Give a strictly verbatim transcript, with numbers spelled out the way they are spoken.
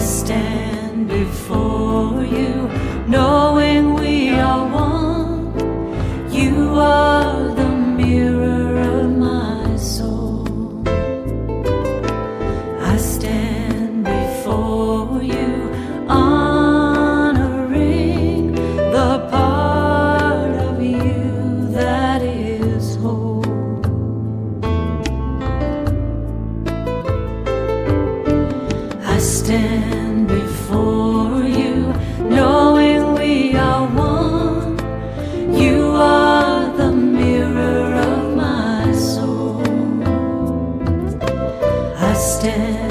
stand before you, knowing we are one. You are the mirror of my soul. I stand before you, honoring the part of you that is whole. I stand before you, knowing we are one. You are the mirror of my soul. I stand